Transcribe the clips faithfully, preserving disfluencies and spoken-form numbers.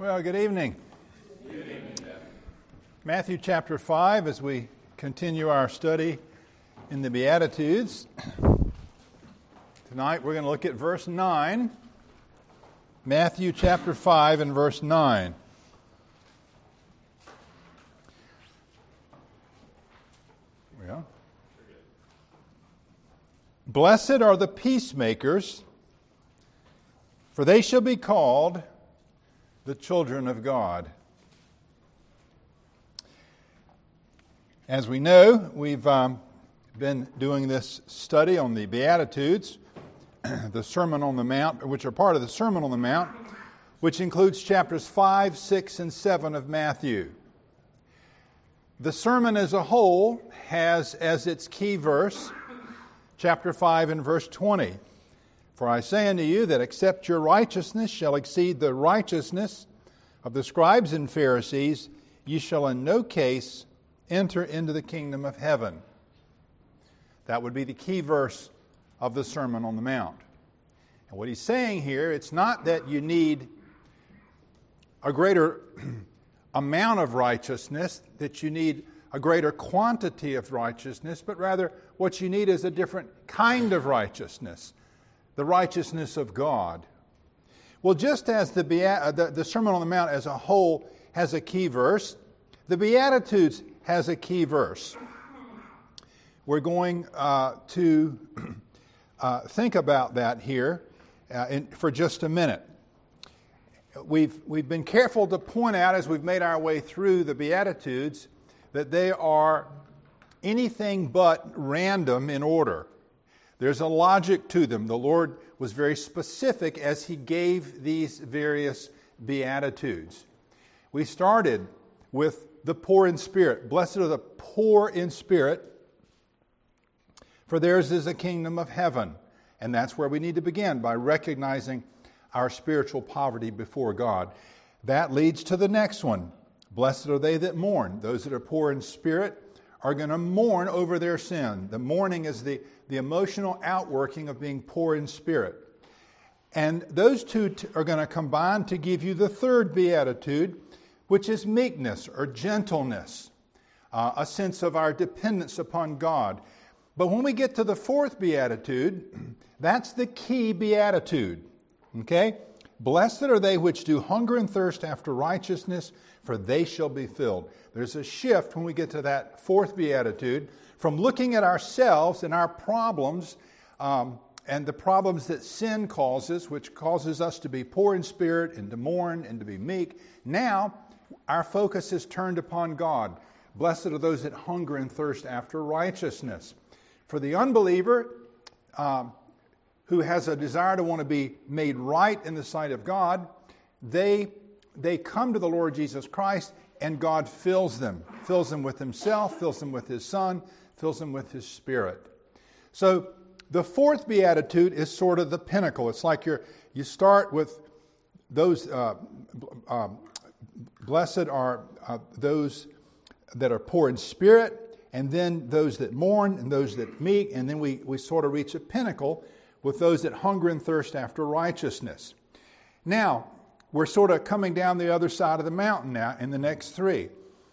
Well, good evening. Good evening. Matthew chapter five, as we continue our study in the Beatitudes. Tonight we're going to look at verse nine. Matthew chapter five and verse nine. Well, blessed are the peacemakers, for they shall be called the children of God. As we know, we've um, been doing this study on the Beatitudes, the Sermon on the Mount, which are part of the Sermon on the Mount, which includes chapters five, six, and seven of Matthew. The sermon as a whole has as its key verse, chapter five and verse twenty. For I say unto you that except your righteousness shall exceed the righteousness of the scribes and Pharisees, ye shall in no case enter into the kingdom of heaven. That would be the key verse of the Sermon on the Mount. And what he's saying here, it's not that you need a greater amount of righteousness, that you need a greater quantity of righteousness, but rather what you need is a different kind of righteousness. The righteousness of God. Well, just as the, Beat- the, the Sermon on the Mount as a whole has a key verse, the Beatitudes has a key verse. We're going uh, to uh, think about that here uh, in, for just a minute. We've, we've been careful to point out as we've made our way through the Beatitudes that they are anything but random in order. There's a logic to them. The Lord was very specific as He gave these various Beatitudes. We started with the poor in spirit. Blessed are the poor in spirit, for theirs is the kingdom of heaven. And that's where we need to begin, by recognizing our spiritual poverty before God. That leads to the next one. Blessed are they that mourn. Those that are poor in spirit are going to mourn over their sin. The mourning is the, the emotional outworking of being poor in spirit. And those two t- are going to combine to give you the third beatitude, which is meekness or gentleness, uh, a sense of our dependence upon God. But when we get to the fourth beatitude, that's the key beatitude. Okay? Blessed are they which do hunger and thirst after righteousness, for they shall be filled. There's a shift when we get to that fourth beatitude from looking at ourselves and our problems um, and the problems that sin causes, which causes us to be poor in spirit and to mourn and to be meek. Now, our focus is turned upon God. Blessed are those that hunger and thirst after righteousness. For the unbeliever um, who has a desire to want to be made right in the sight of God, they They come to the Lord Jesus Christ, and God fills them. Fills them with Himself, fills them with His Son, fills them with His Spirit. So the fourth beatitude is sort of the pinnacle. It's like you're, you start with those, uh, uh, blessed are uh, those that are poor in spirit, and then those that mourn, and those that meek, and then we, we sort of reach a pinnacle with those that hunger and thirst after righteousness. Now, we're sort of coming down the other side of the mountain now in the next three.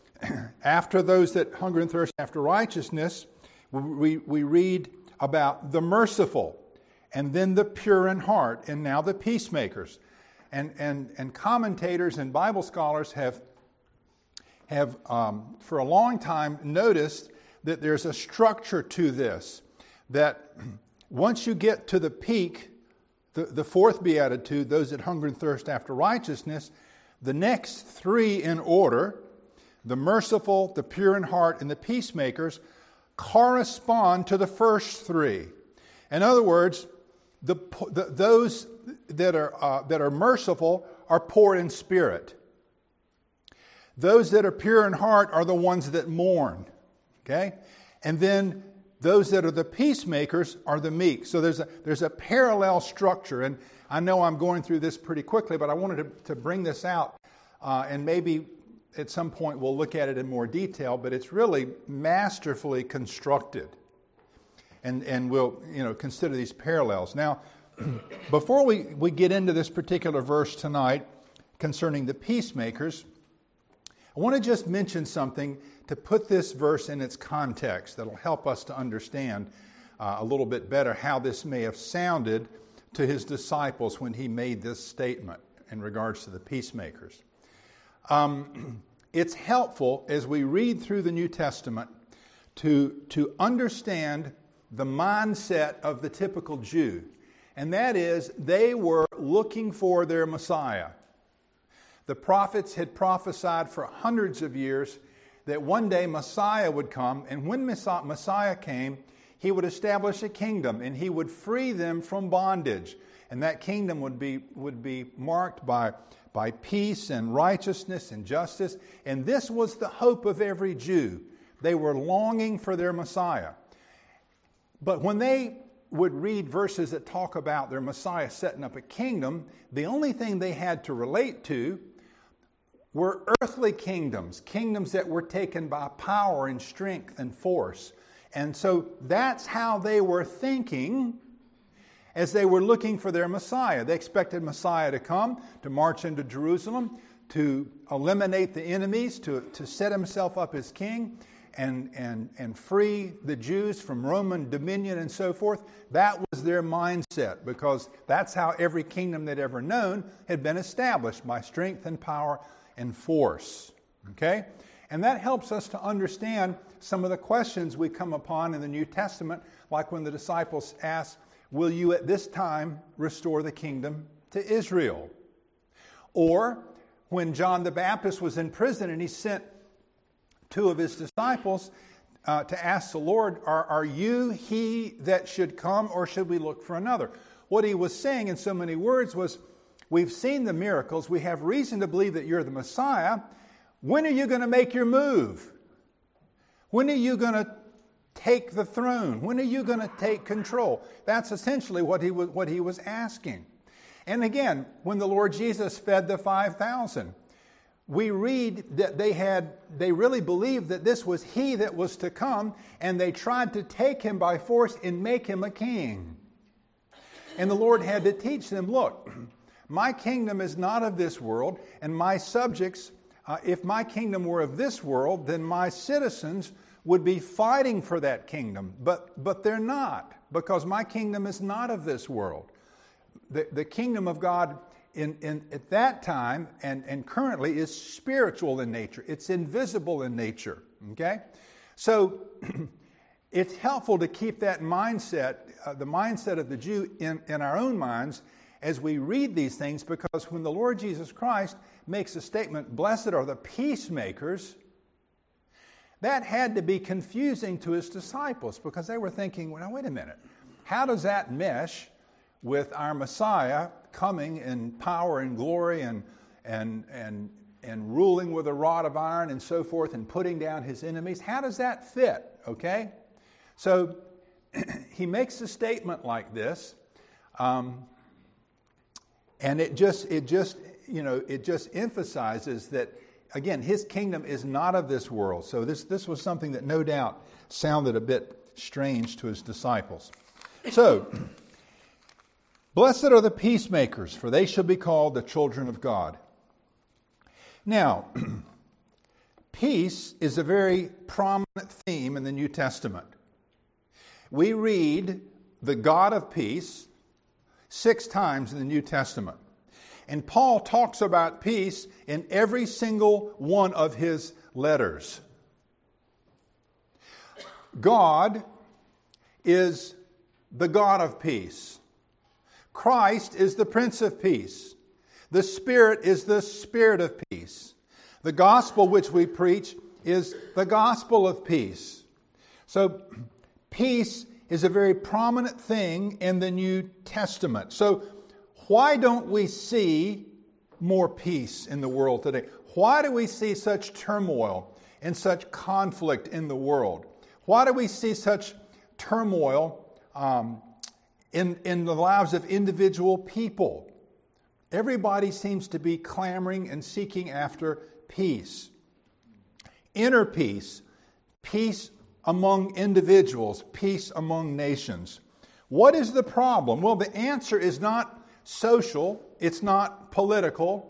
After those that hunger and thirst after righteousness, we, we read about the merciful, and then the pure in heart, and now the peacemakers. And, and, and commentators and Bible scholars have, have um, for a long time noticed that there's a structure to this, that once you get to the peak, The, the fourth beatitude, those that hunger and thirst after righteousness, the next three in order, the merciful, the pure in heart, and the peacemakers, correspond to the first three. In other words, the, the, those that are, uh, that are merciful are poor in spirit. Those that are pure in heart are the ones that mourn. Okay? And then those that are the peacemakers are the meek. So there's a there's a parallel structure. And I know I'm going through this pretty quickly, but I wanted to, to bring this out. Uh, and maybe at some point we'll look at it in more detail, but it's really masterfully constructed. And and we'll you know consider these parallels. Now, before we, we get into this particular verse tonight, concerning the peacemakers, I want to just mention something to put this verse in its context that'll help us to understand uh, a little bit better how this may have sounded to his disciples when he made this statement in regards to the peacemakers. Um, it's helpful as we read through the New Testament to, to understand the mindset of the typical Jew. And that is, they were looking for their Messiah. The prophets had prophesied for hundreds of years that one day Messiah would come, and when Messiah came, he would establish a kingdom, and he would free them from bondage. And that kingdom would be, would be marked by, by peace and righteousness and justice. And this was the hope of every Jew. They were longing for their Messiah. But when they would read verses that talk about their Messiah setting up a kingdom, the only thing they had to relate to were earthly kingdoms, kingdoms that were taken by power and strength and force. And so that's how they were thinking as they were looking for their Messiah. They expected Messiah to come, to march into Jerusalem, to eliminate the enemies, to, to set himself up as king, and, and, and free the Jews from Roman dominion and so forth. That was their mindset, because that's how every kingdom they'd ever known had been established, by strength and power and force. Okay? And that helps us to understand some of the questions we come upon in the New Testament, like when the disciples asked, "Will you at this time restore the kingdom to Israel?" Or when John the Baptist was in prison and he sent two of his disciples uh, to ask the Lord, are, are you he that should come, or should we look for another? What he was saying in so many words was, we've seen the miracles, we have reason to believe that you're the Messiah. When are you going to make your move? When are you going to take the throne? When are you going to take control? That's essentially what he was, what he was asking. And again, when the Lord Jesus fed the five thousand, we read that they had, they really believed that this was he that was to come, and they tried to take him by force and make him a king. And the Lord had to teach them, look, my kingdom is not of this world, and my subjects, uh, if my kingdom were of this world, then my citizens would be fighting for that kingdom. But, but they're not, because my kingdom is not of this world. The, the kingdom of God in, in, at that time and, and currently is spiritual in nature. It's invisible in nature. Okay? So it's helpful to keep that mindset, uh, the mindset of the Jew in, in our own minds as we read these things, because when the Lord Jesus Christ makes a statement, "Blessed are the peacemakers," that had to be confusing to his disciples, because they were thinking, well, now, wait a minute. How does that mesh with our Messiah coming in power and glory and, and, and, and ruling with a rod of iron and so forth and putting down his enemies? How does that fit? Okay? So he makes a statement like this, um, and it just, it just, you know, it just emphasizes that, again, his kingdom is not of this world. So this, this was something that no doubt sounded a bit strange to his disciples. So, blessed are the peacemakers, for they shall be called the children of God. Now, peace is a very prominent theme in the New Testament. We read the God of peace six times in the New Testament. And Paul talks about peace in every single one of his letters. God is the God of peace. Christ is the Prince of Peace. The Spirit is the Spirit of peace. The gospel which we preach is the gospel of peace. So peace is a very prominent thing in the New Testament. So why don't we see more peace in the world today? Why do we see such turmoil and such conflict in the world? Why do we see such turmoil um, in, in the lives of individual people? Everybody seems to be clamoring and seeking after peace. Inner peace, peace among individuals, peace among nations. What is the problem? Well, the answer is not social, it's not political,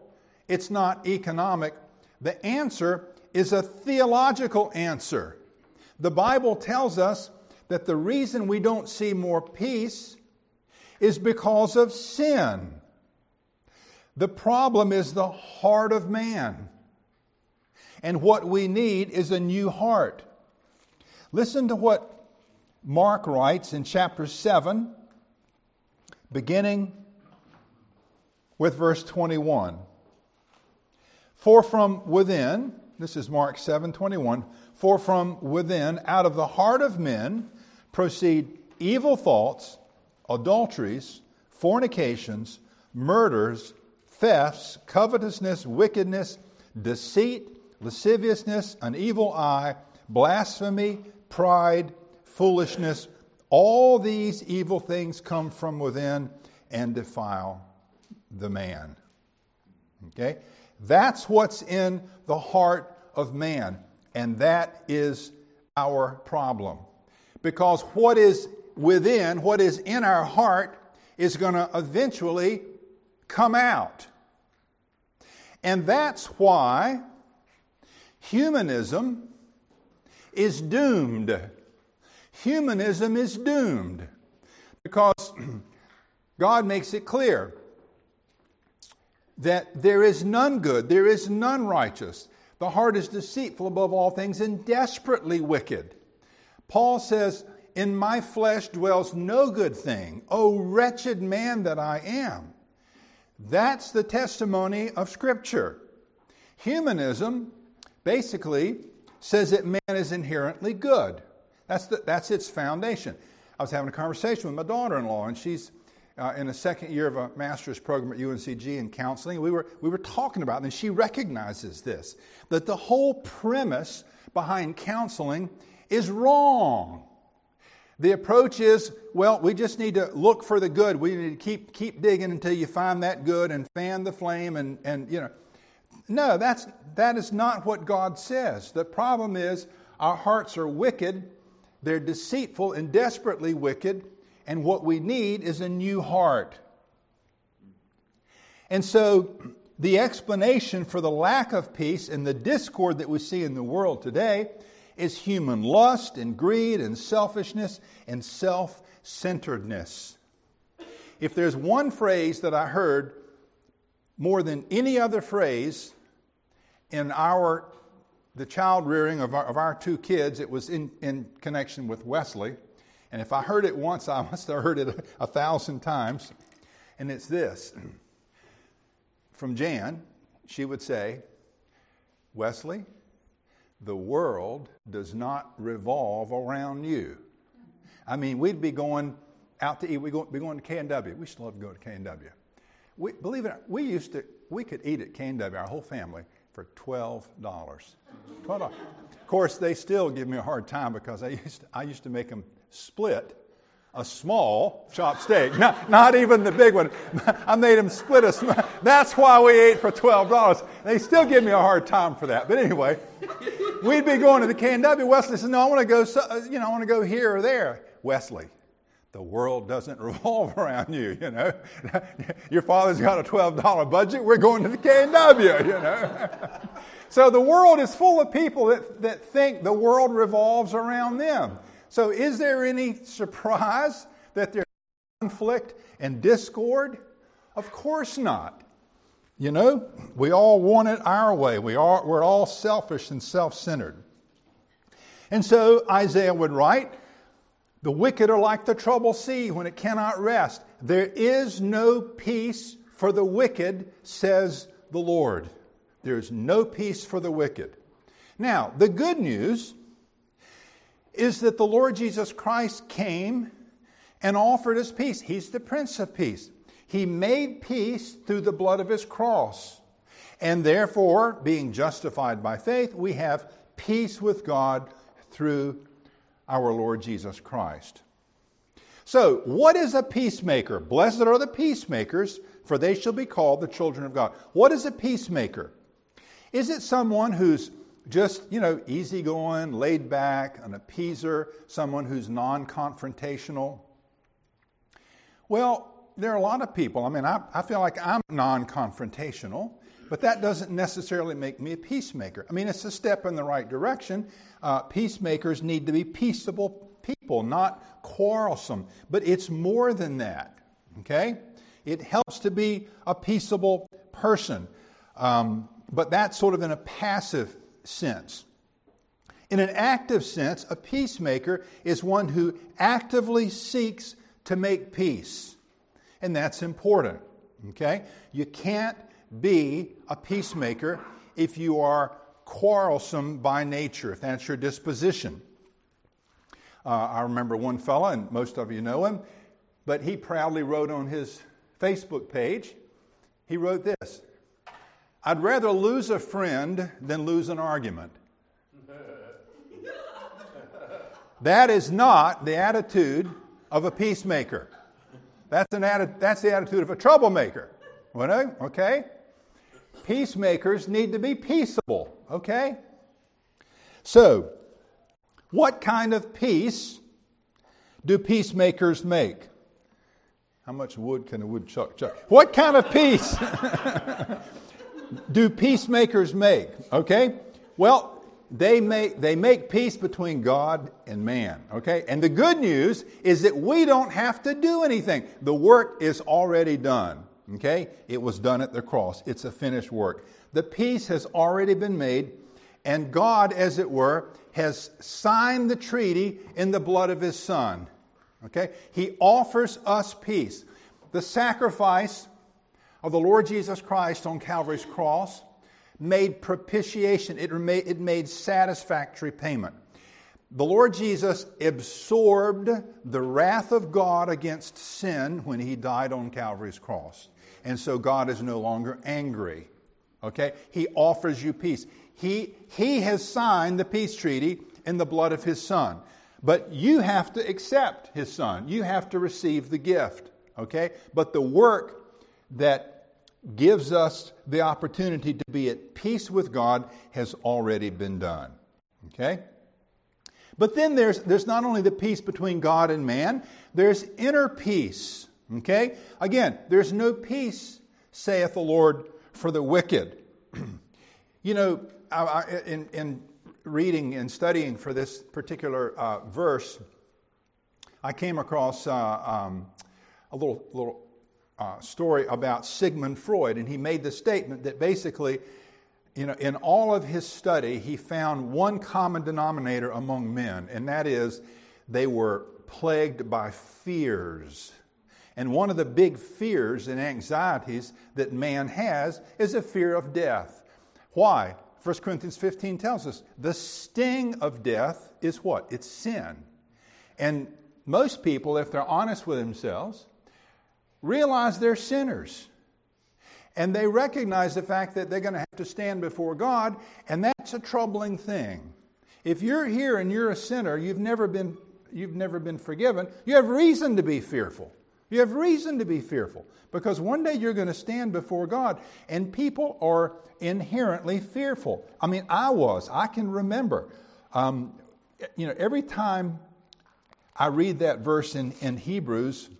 It's not economic. The answer is a theological answer. The Bible tells us that the reason we don't see more peace is because of sin. The problem is the heart of man. And what we need is a new heart. Listen to what Mark writes in chapter seven, beginning with verse twenty-one. For from within, this is Mark seven twenty-one, for from within, out of the heart of men, proceed evil thoughts, adulteries, fornications, murders, thefts, covetousness, wickedness, deceit, lasciviousness, an evil eye, blasphemy, pride, foolishness. All these evil things come from within and defile the man. Okay? That's what's in the heart of man. And that is our problem. Because what is within, what is in our heart, is going to eventually come out. And that's why humanism is doomed. Humanism is doomed. Because God makes it clear that there is none good, there is none righteous. The heart is deceitful above all things and desperately wicked. Paul says, in my flesh dwells no good thing. O wretched man that I am. That's the testimony of Scripture. Humanism basically says that man is inherently good. That's the, that's its foundation. I was having a conversation with my daughter-in-law, and she's uh, in the second year of a master's program at U N C G in counseling. We were we were talking about it, and she recognizes this, that the whole premise behind counseling is wrong. The approach is, well, we just need to look for the good. We need to keep keep digging until you find that good and fan the flame and, and you know. No, that's that is not what God says. The problem is our hearts are wicked, they're deceitful and desperately wicked, and what we need is a new heart. And so the explanation for the lack of peace and the discord that we see in the world today is human lust and greed and selfishness and self-centeredness. If there's one phrase that I heard more than any other phrase in our the child rearing of our, of our two kids, it was in, in connection with Wesley. And if I heard it once, I must have heard it a, a thousand times. And it's this. From Jan, she would say, Wesley, the world does not revolve around you. I mean, we'd be going out to eat. We'd be going to K and W. We used to love to go to K and W. We, believe it or not, we used to, we could eat at K and W, our whole family, for twelve dollars. twelve dollars. Of course, they still give me a hard time because I used to, I used to make them split a small chopped steak, not, not even the big one. I made them split a small. That's why we ate for twelve dollars. They still give me a hard time for that. But anyway, we'd be going to the K and W. Wesley said, no, I want to go, you know, I want to go here or there. Wesley, the world doesn't revolve around you, you know. Your father's got a twelve dollars budget. We're going to the K and W, you know. So the world is full of people that, that think the world revolves around them. So is there any surprise that there's conflict and discord? Of course not. You know, we all want it our way. We are, we're all selfish and self-centered. And so Isaiah would write, the wicked are like the troubled sea when it cannot rest. There is no peace for the wicked, says the Lord. There is no peace for the wicked. Now, the good news is that the Lord Jesus Christ came and offered us peace. He's the Prince of Peace. He made peace through the blood of His cross. And therefore, being justified by faith, we have peace with God through our Lord Jesus Christ. So, what is a peacemaker? Blessed are the peacemakers, for they shall be called the children of God. What is a peacemaker? Is it someone who's just, you know, easygoing, laid back, an appeaser, someone who's non-confrontational? Well, there are a lot of people, I mean, I, I feel like I'm non-confrontational, but that doesn't necessarily make me a peacemaker. I mean, it's a step in the right direction. Uh, peacemakers need to be peaceable people, not quarrelsome. But it's more than that, okay? It helps to be a peaceable person, um, but that's sort of in a passive sense. In an active sense, a peacemaker is one who actively seeks to make peace. And that's important, okay? You can't be a peacemaker if you are quarrelsome by nature, if that's your disposition. Uh, I remember one fella, and most of you know him, but he proudly wrote on his Facebook page, he wrote this: "I'd rather lose a friend than lose an argument." That is not the attitude of a peacemaker. That's an atti- that's the attitude of a troublemaker. Okay? Peacemakers need to be peaceable. Okay? So, what kind of peace do peacemakers make? How much wood can a woodchuck chuck? What kind of peace do peacemakers make? Okay? Well, They make, they make peace between God and man, okay? And the good news is that we don't have to do anything. The work is already done, okay? It was done at the cross. It's a finished work. The peace has already been made, and God, as it were, has signed the treaty in the blood of His Son, okay? He offers us peace. The sacrifice of the Lord Jesus Christ on Calvary's cross made propitiation. It made, it made satisfactory payment. The Lord Jesus absorbed the wrath of God against sin when He died on Calvary's cross. And so God is no longer angry. Okay? He offers you peace. He, he has signed the peace treaty in the blood of His Son. But you have to accept His Son. You have to receive the gift. Okay? But the work that gives us the opportunity to be at peace with God has already been done. Okay? But then there's, there's not only the peace between God and man, there's inner peace. Okay? Again, there's no peace, saith the Lord, for the wicked. You know, I, I, in, in reading and studying for this particular uh, verse, I came across uh, um, a little little Uh, story about Sigmund Freud, and he made the statement that basically, you know, in all of his study, he found one common denominator among men, and that is they were plagued by fears. And one of the big fears and anxieties that man has is a fear of death. Why? First Corinthians fifteen tells us the sting of death is what? It's sin. And most people, if they're honest with themselves, realize they're sinners. And they recognize the fact that they're going to have to stand before God, and that's a troubling thing. If you're here and you're a sinner, you've never been, you've never been forgiven, you have reason to be fearful. You have reason to be fearful. Because one day you're going to stand before God, and people are inherently fearful. I mean, I was. I can remember. Um, you know, every time I read that verse in, in Hebrews,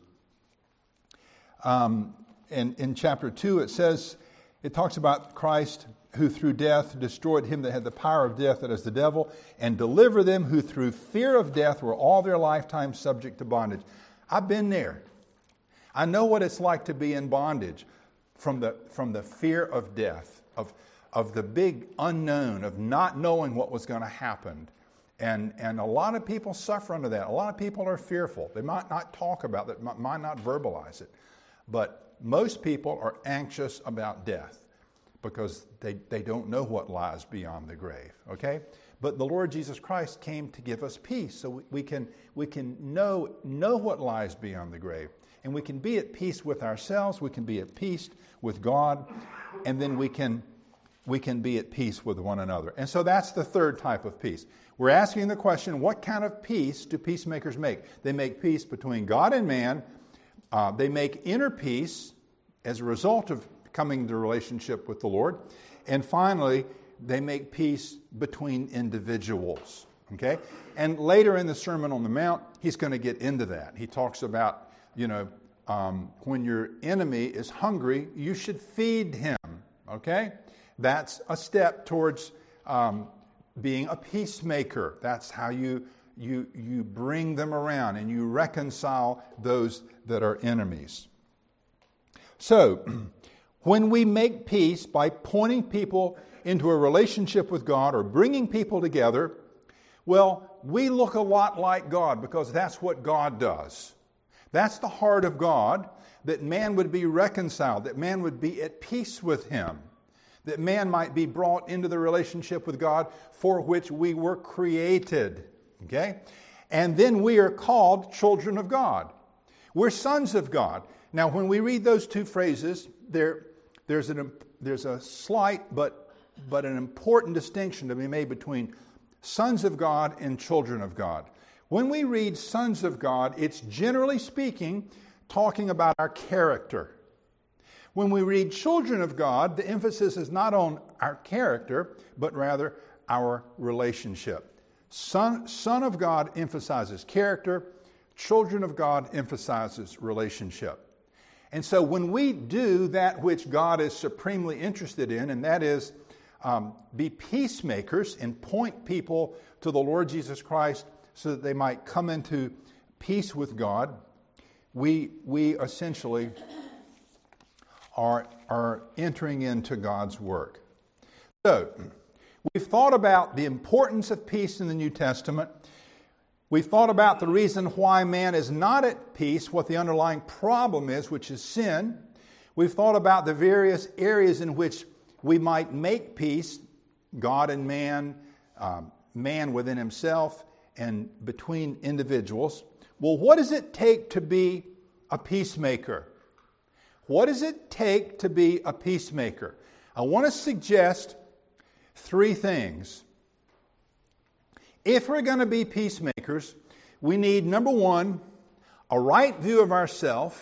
Um, in, in chapter two, it says, it talks about Christ who through death destroyed him that had the power of death, that is the devil, and deliver them who through fear of death were all their lifetime subject to bondage. I've been there. I know what it's like to be in bondage from the, from the fear of death, of, of the big unknown, of not knowing what was going to happen. And, and a lot of people suffer under that. A lot of people are fearful. They might not talk about it, might not verbalize it. But most people are anxious about death because they, they don't know what lies beyond the grave, okay? But the Lord Jesus Christ came to give us peace, so we, we can, we can know, know what lies beyond the grave. And we can be at peace with ourselves, we can be at peace with God, and then we can, we can be at peace with one another. And so that's the third type of peace. We're asking the question, what kind of peace do peacemakers make? They make peace between God and man. Uh, they make inner peace as a result of coming into relationship with the Lord. And finally, they make peace between individuals. Okay? And later in the Sermon on the Mount, he's going to get into that. He talks about, you know, um, when your enemy is hungry, you should feed him, okay? That's a step towards um, being a peacemaker. That's how you, you, you bring them around and you reconcile those that are enemies. So, when we make peace by pointing people into a relationship with God or bringing people together, well, we look a lot like God because that's what God does. That's the heart of God, that man would be reconciled, that man would be at peace with him, that man might be brought into the relationship with God for which we were created. Okay? And then we are called children of God. We're sons of God. Now, when we read those two phrases, there, there's, an, there's a slight but, but an important distinction to be made between sons of God and children of God. When we read sons of God, it's generally speaking talking about our character. When we read children of God, the emphasis is not on our character, but rather our relationship. Son, son of God emphasizes character. Children of God emphasizes relationship. And so when we do that which God is supremely interested in, and that is um, be peacemakers and point people to the Lord Jesus Christ so that they might come into peace with God, we, we essentially are, are entering into God's work. So, we've thought about the importance of peace in the New Testament. We've thought about the reason why man is not at peace, what the underlying problem is, which is sin. We've thought about the various areas in which we might make peace, God and man, um, man within himself, and between individuals. Well, what does it take to be a peacemaker? What does it take to be a peacemaker? I want to suggest three things. If we're going to be peacemakers, we need, number one, a right view of ourselves.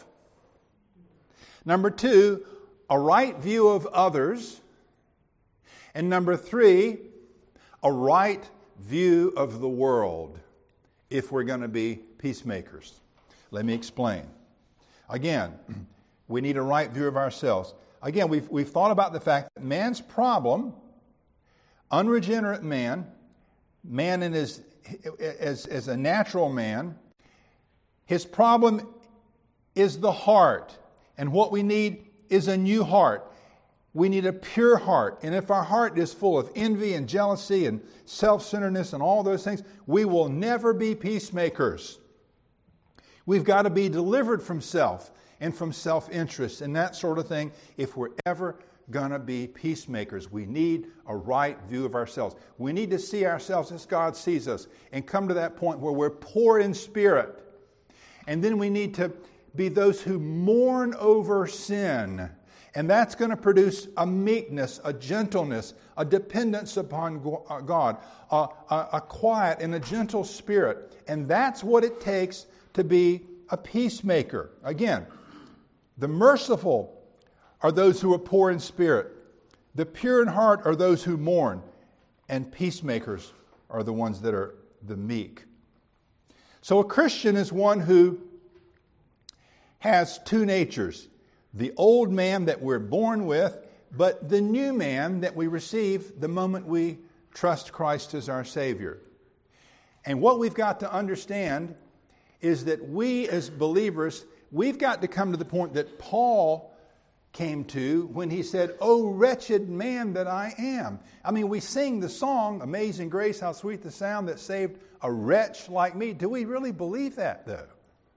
Number two, a right view of others. And number three, a right view of the world, if we're going to be peacemakers. Let me explain. Again, we need a right view of ourselves. Again, we've, we've thought about the fact that man's problem, unregenerate man, man in his, as, as a natural man, his problem is the heart. And what we need is a new heart. We need a pure heart. And if our heart is full of envy and jealousy and self-centeredness and all those things, we will never be peacemakers. We've got to be delivered from self and from self-interest and that sort of thing if we're ever going to be peacemakers. We need a right view of ourselves. We need to see ourselves as God sees us and come to that point where we're poor in spirit. And then we need to be those who mourn over sin. And that's going to produce a meekness, a gentleness, a dependence upon God, a, a, a quiet and a gentle spirit. And that's what it takes to be a peacemaker. Again, the merciful are those who are poor in spirit. The pure in heart are those who mourn. And peacemakers are the ones that are the meek. So a Christian is one who has two natures. The old man that we're born with, but the new man that we receive the moment we trust Christ as our Savior. And what we've got to understand is that we as believers, we've got to come to the point that Paul came to when he said, "Oh, wretched man that I am." I mean, we sing the song, "Amazing Grace, how sweet the sound that saved a wretch like me." Do we really believe that, though?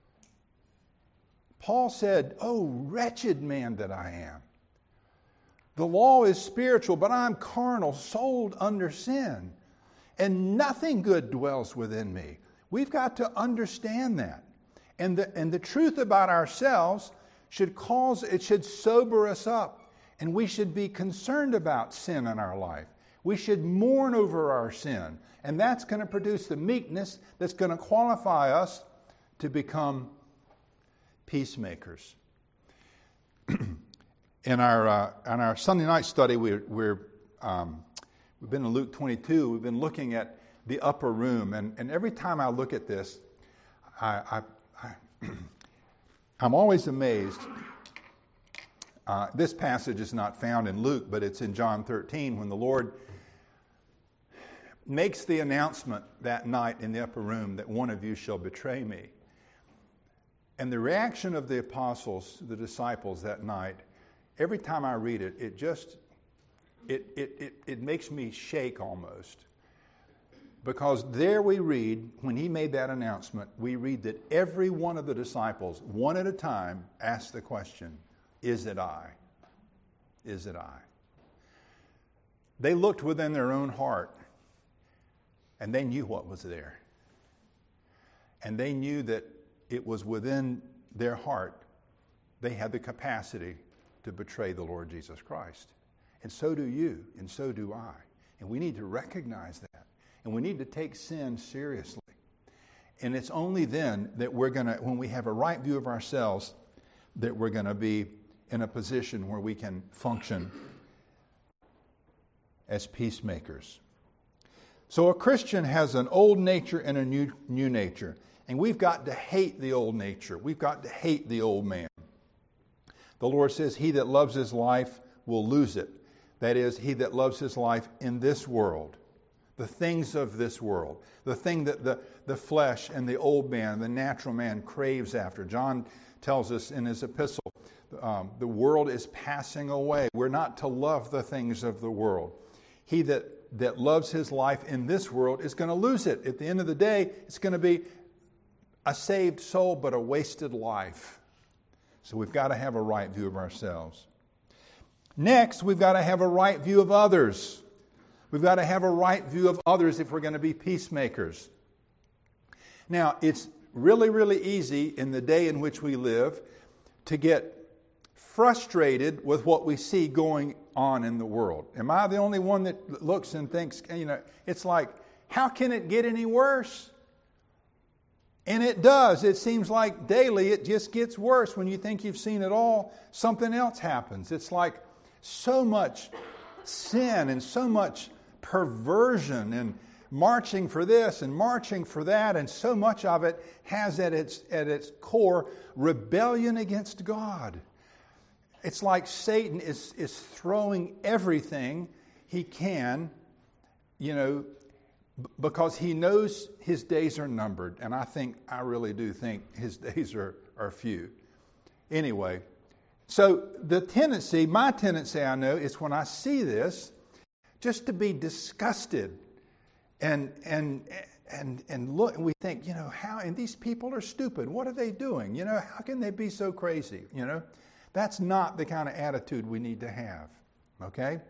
Paul said, "Oh, wretched man that I am. The law is spiritual, but I'm carnal, sold under sin, and nothing good dwells within me." We've got to understand that. And the, and the truth about ourselves should cause, it should sober us up. And we should be concerned about sin in our life. We should mourn over our sin. And that's going to produce the meekness that's going to qualify us to become peacemakers. in our uh, in our Sunday night study, we're, we're um, we've been in Luke twenty-two. We've been looking at the upper room, and, and every time I look at this, I I, I, I'm always amazed. Uh, this passage is not found in Luke, but it's in John thirteen when the Lord makes the announcement that night in the upper room that one of you shall betray me. And the reaction of the apostles, the disciples that night, every time I read it, it just, it, it, it, it makes me shake almost. Because there we read, when he made that announcement, we read that every one of the disciples, one at a time, asked the question, is it I? Is it I? They looked within their own heart, and they knew what was there. And they knew that it was within their heart. They had the capacity to betray the Lord Jesus Christ. And so do you, and so do I. And we need to recognize that. And we need to take sin seriously. And it's only then that we're going to, when we have a right view of ourselves, that we're going to be in a position where we can function as peacemakers. So a Christian has an old nature and a new, new nature. And we've got to hate the old nature. We've got to hate the old man. The Lord says, he that loves his life will lose it. That is, he that loves his life in this world, the things of this world, the thing that the, the flesh and the old man, the natural man craves after. John tells us in his epistle, um, the world is passing away. We're not to love the things of the world. He that, that loves his life in this world is going to lose it. At the end of the day, it's going to be a saved soul, but a wasted life. So we've got to have a right view of ourselves. Next, we've got to have a right view of others. We've got to have a right view of others if we're going to be peacemakers. Now, it's really, really easy in the day in which we live to get frustrated with what we see going on in the world. Am I the only one that looks and thinks, you know, it's like, how can it get any worse? And it does. It seems like daily it just gets worse. When you think you've seen it all, something else happens. It's like so much sin and so much perversion and marching for this and marching for that, and so much of it has at its at its core rebellion against God. It's like Satan is, is throwing everything he can, you know, because he knows his days are numbered. And I think, I really do think his days are, are few. Anyway, so the tendency, my tendency I know, is when I see this, just to be disgusted and and and and look, and we think, you know, how, and these people are stupid. What are they doing? You know, how can they be so crazy? You know, that's not the kind of attitude we need to have, okay?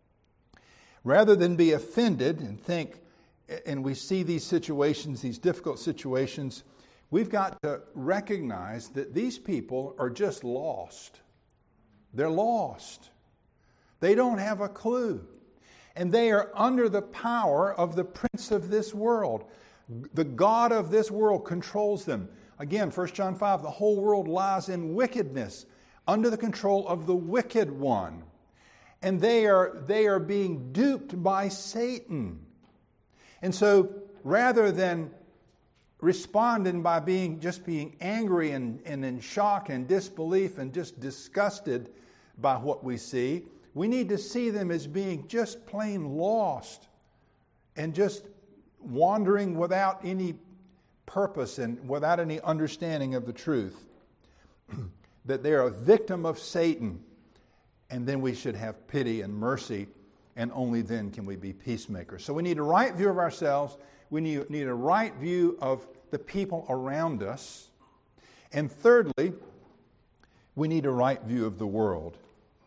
Rather than be offended and think, and we see these situations, these difficult situations, we've got to recognize that these people are just lost. They're lost. They don't have a clue. And they are under the power of the prince of this world. The God of this world controls them. Again, First John five, the whole world lies in wickedness, under the control of the wicked one. And they are, they are being duped by Satan. And so, rather than responding by being just being angry and, and in shock and disbelief and just disgusted by what we see, we need to see them as being just plain lost and just wandering without any purpose and without any understanding of the truth. That they are a victim of Satan, and then we should have pity and mercy, and only then can we be peacemakers. So we need a right view of ourselves. We need, need a right view of the people around us. And thirdly, we need a right view of the world.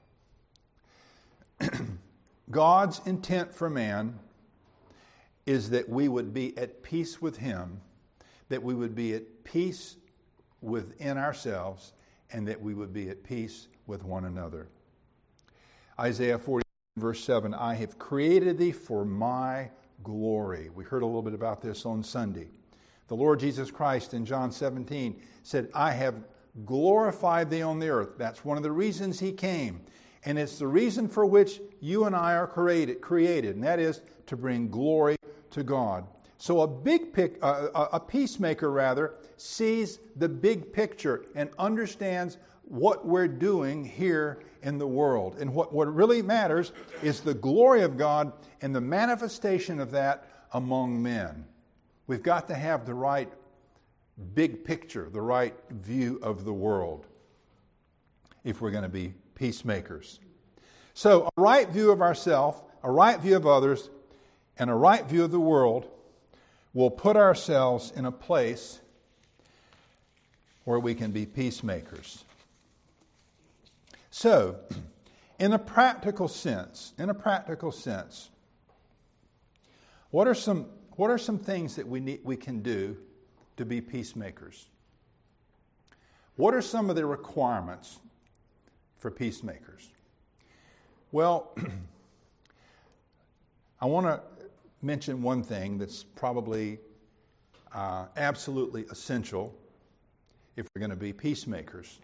God's intent for man is that we would be at peace with Him, that we would be at peace within ourselves, and that we would be at peace with one another. Isaiah forty, verse seven, I have created thee for my glory. We heard a little bit about this on Sunday. The Lord Jesus Christ in John seventeen said, I have glorified thee on the earth. That's one of the reasons He came. And it's the reason for which you and I are created, created, and that is to bring glory to God. So a big pic, uh, a peacemaker rather, sees the big picture and understands what we're doing here in the world. And what, what really matters is the glory of God and the manifestation of that among men. We've got to have the right big picture, the right view of the world if we're going to be peacemakers. So a right view of ourselves, a right view of others, and a right view of the world will put ourselves in a place where we can be peacemakers. So, in a practical sense, in a practical sense, what are some what are some things that we need, we can do to be peacemakers? What are some of the requirements for peacemakers? Well, I want to mention one thing that's probably uh, absolutely essential if we're going to be peacemakers.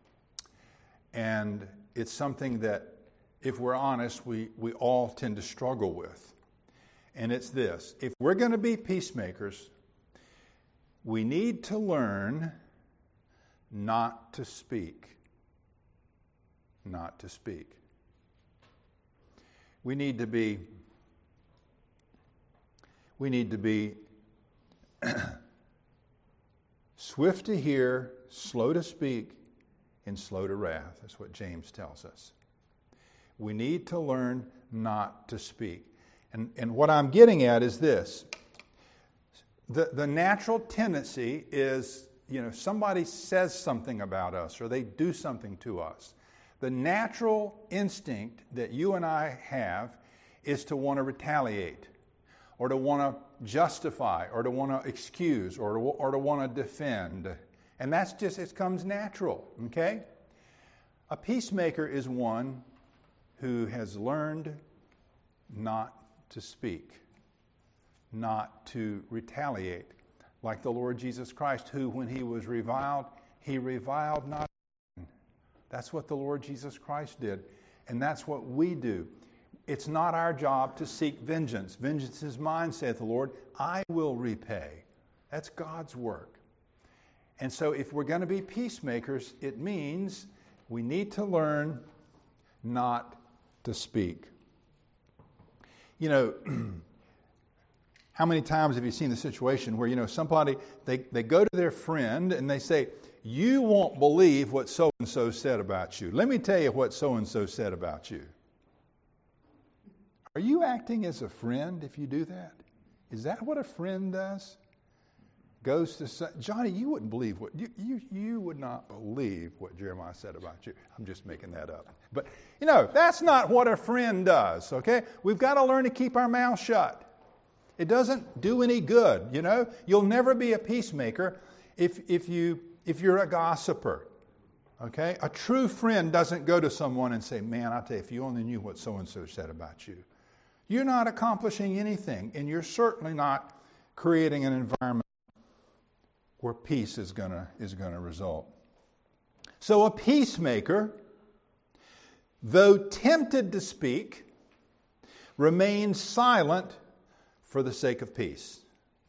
And it's something that, if we're honest, we, we all tend to struggle with. And it's this: if we're going to be peacemakers, we need to learn not to speak. Not to speak. We need to be We need to be swift to hear, slow to speak, and slow to wrath. That's what James tells us. We need to learn not to speak. And, and what I'm getting at is this. The, the natural tendency is, you know, somebody says something about us or they do something to us. The natural instinct that you and I have is to want to retaliate, or to want to justify, or to want to excuse, or to, or to want to defend. And that's just, it comes natural, okay? A peacemaker is one who has learned not to speak, not to retaliate, like the Lord Jesus Christ, who, when he was reviled, he reviled not. That's what the Lord Jesus Christ did, and that's what we do. It's not our job to seek vengeance. Vengeance is mine, saith the Lord. I will repay. That's God's work. And so if we're going to be peacemakers, it means we need to learn not to speak. You know, how many times have you seen the situation where, you know, somebody, they, they go to their friend and they say, you won't believe what so-and-so said about you. Let me tell you what so-and-so said about you. Are you acting as a friend if you do that? Is that what a friend does? Goes to say, Johnny, you wouldn't believe what, you, you, you would not believe what Jeremiah said about you. I'm just making that up. But, you know, that's not what a friend does, okay? We've got to learn to keep our mouth shut. It doesn't do any good, you know? You'll never be a peacemaker if, if, you, if you're a gossiper, okay? A true friend doesn't go to someone and say, man, I'll tell you, if you only knew what so-and-so said about you. You're not accomplishing anything, and you're certainly not creating an environment where peace is gonna is gonna result. So a peacemaker, though tempted to speak, remains silent for the sake of peace.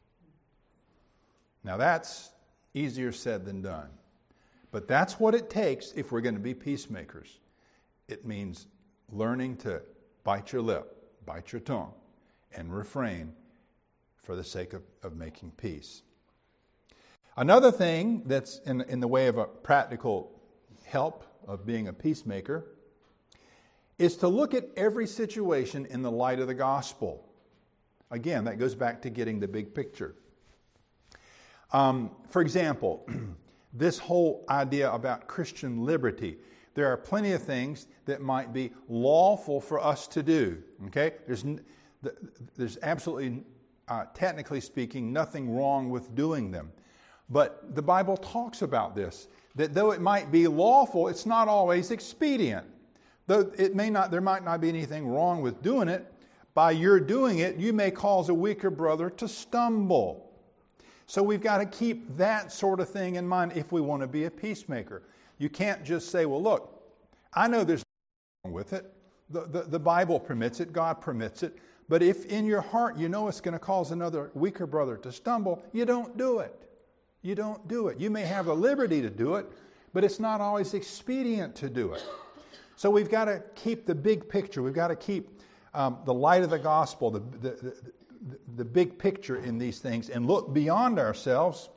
Now that's easier said than done. But that's what it takes if we're going to be peacemakers. It means learning to bite your lip, bite your tongue, and refrain for the sake of, of making peace. Another thing that's in, in the way of a practical help of being a peacemaker is to look at every situation in the light of the gospel. Again, that goes back to getting the big picture. Um, for example, this whole idea about Christian liberty. There are plenty of things that might be lawful for us to do. Okay, there's there's absolutely, uh, technically speaking, nothing wrong with doing them. But the Bible talks about this, that though it might be lawful, it's not always expedient. Though it may not, there might not be anything wrong with doing it. By your doing it, you may cause a weaker brother to stumble. So we've got to keep that sort of thing in mind if we want to be a peacemaker. You can't just say, well, look, I know there's nothing wrong with it. The, the, the Bible permits it. God permits it. But if in your heart you know it's going to cause another weaker brother to stumble, you don't do it. You don't do it. You may have the liberty to do it, but it's not always expedient to do it. So we've got to keep the big picture. We've got to keep um, the light of the gospel, the, the, the, the big picture in these things, and look beyond ourselves,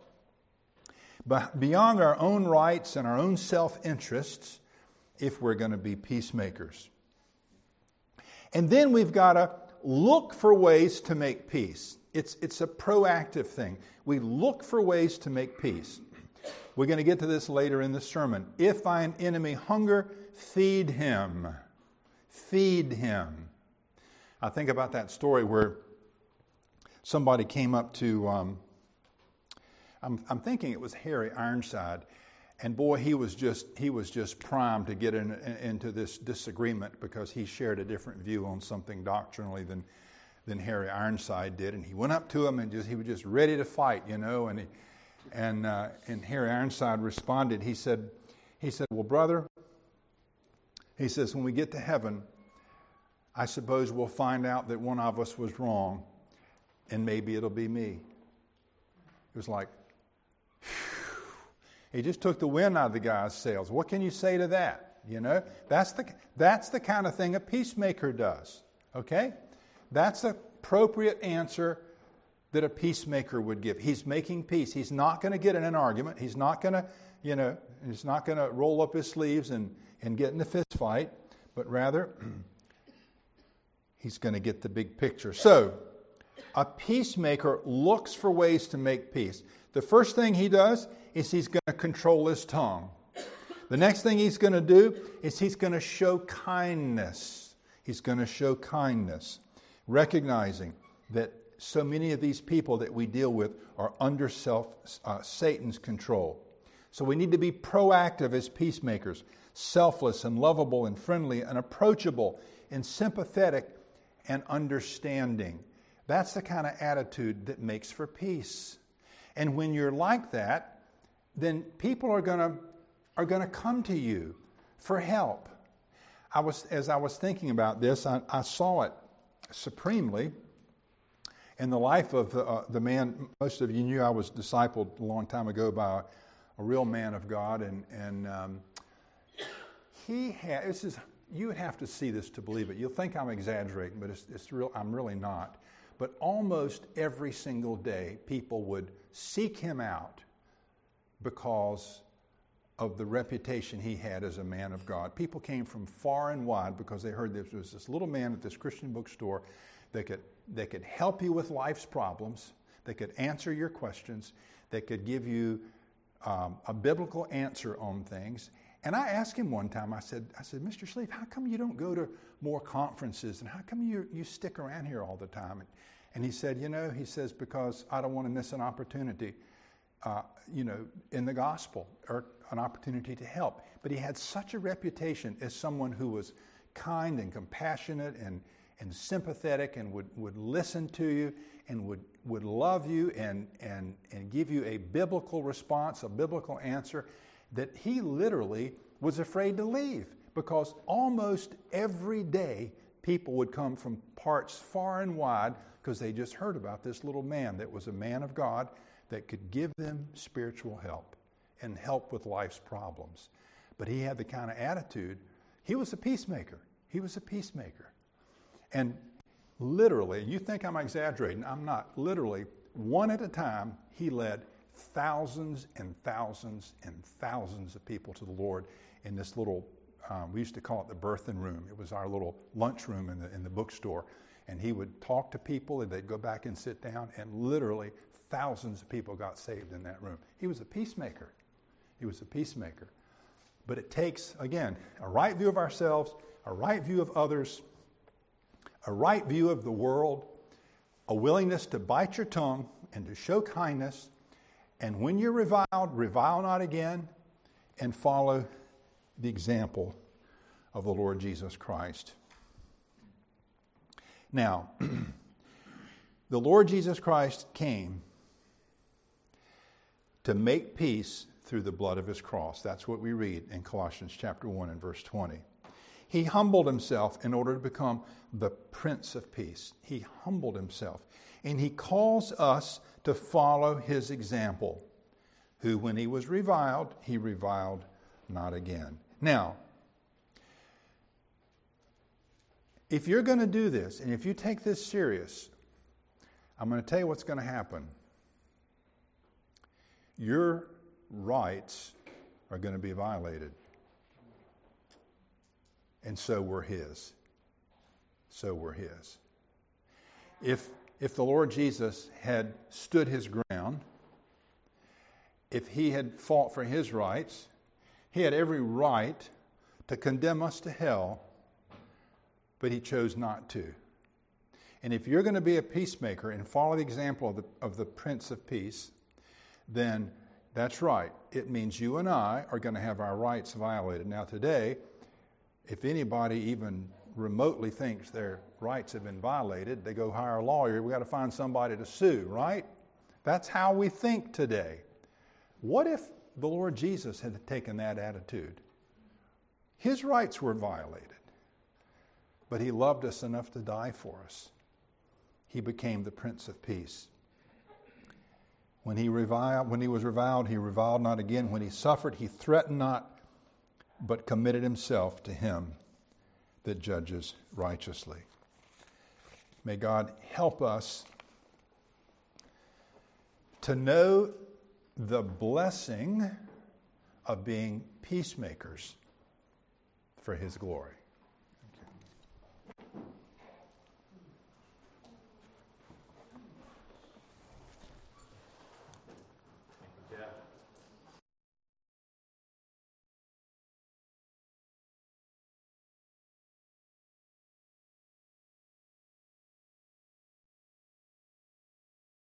but beyond our own rights and our own self-interests, if we're going to be peacemakers. And then we've got to look for ways to make peace. It's, it's a proactive thing. We look for ways to make peace. We're going to get to this later in the sermon. If thine enemy hunger, feed him. Feed him. I think about that story where somebody came up to, um, I'm, I'm thinking it was Harry Ironside, and boy, he was just he was just primed to get in, in, into this disagreement because he shared a different view on something doctrinally than than Harry Ironside did, and he went up to him and just he was just ready to fight, you know, and he, and uh, and Harry Ironside responded. He said, he said, well, brother, he says, when we get to heaven, I suppose we'll find out that one of us was wrong, and maybe it'll be me. It was like, phew. He just took the wind out of the guy's sails. What can you say to that? You know, that's the that's the kind of thing a peacemaker does. Okay, that's the appropriate answer that a peacemaker would give. He's making peace. He's not going to get in an argument. He's not going to, you know, he's not going to roll up his sleeves and and get in a fist fight, but rather he's going to get the big picture. So, a peacemaker looks for ways to make peace. The first thing he does is he's going to control his tongue. The next thing he's going to do is he's going to show kindness. He's going to show kindness, recognizing that so many of these people that we deal with are under self, uh, Satan's control. So we need to be proactive as peacemakers, selfless and lovable and friendly and approachable and sympathetic and understanding. That's the kind of attitude that makes for peace. And when you're like that, then people are going to are going to come to you for help. I was as I was thinking about this, I, I saw it supremely in the life of uh, the man. Most of you knew I was discipled a long time ago by a, a real man of God, and and um, he had. This is you would have to see this to believe it. You'll think I'm exaggerating, but it's it's real. I'm really not. But almost every single day, people would seek him out because of the reputation he had as a man of God. People came from far and wide because they heard there was this little man at this Christian bookstore that could, that could help you with life's problems, that could answer your questions, that could give you um, a biblical answer on things. And I asked him one time, I said, I said, Mister Sleeve, how come you don't go to more conferences? And how come you, you stick around here all the time? And, and he said, you know, he says, because I don't want to miss an opportunity, uh, you know, in the gospel or an opportunity to help. But he had such a reputation as someone who was kind and compassionate and, and sympathetic and would, would listen to you and would, would love you and, and, and give you a biblical response, a biblical answer, that he literally was afraid to leave, because almost every day people would come from parts far and wide because they just heard about this little man that was a man of God that could give them spiritual help and help with life's problems. But he had the kind of attitude. He was a peacemaker. He was a peacemaker. And literally, you think I'm exaggerating, I'm not. Literally, one at a time, he led thousands and thousands and thousands of people to the Lord in this little, um, we used to call it the birthing room. It was our little lunch room in the in the bookstore. And he would talk to people, and they'd go back and sit down, and literally thousands of people got saved in that room. He was a peacemaker. He was a peacemaker. But it takes, again, a right view of ourselves, a right view of others, a right view of the world, a willingness to bite your tongue and to show kindness. And when you're reviled, revile not again, and follow the example of the Lord Jesus Christ. Now, the Lord Jesus Christ came to make peace through the blood of his cross. That's what we read in Colossians chapter one and verse twenty. He humbled himself in order to become the Prince of Peace. He humbled himself. And he calls us to follow his example, who when he was reviled, he reviled not again. Now, if you're going to do this, and if you take this serious, I'm going to tell you what's going to happen. Your rights are going to be violated. And so were his. So were his. If, if the Lord Jesus had stood his ground, if he had fought for his rights, he had every right to condemn us to hell, but he chose not to. And if you're going to be a peacemaker and follow the example of the, of the Prince of Peace, then that's right. It means you and I are going to have our rights violated. Now today, if anybody even remotely thinks their rights have been violated, they go hire a lawyer. We've got to find somebody to sue, right? That's how we think today. What if the Lord Jesus had taken that attitude? His rights were violated, but he loved us enough to die for us. He became the Prince of Peace. When he reviled, when he was reviled, he reviled not again. When he suffered, he threatened not, but committed himself to him that judges righteously. May God help us to know the blessing of being peacemakers for his glory.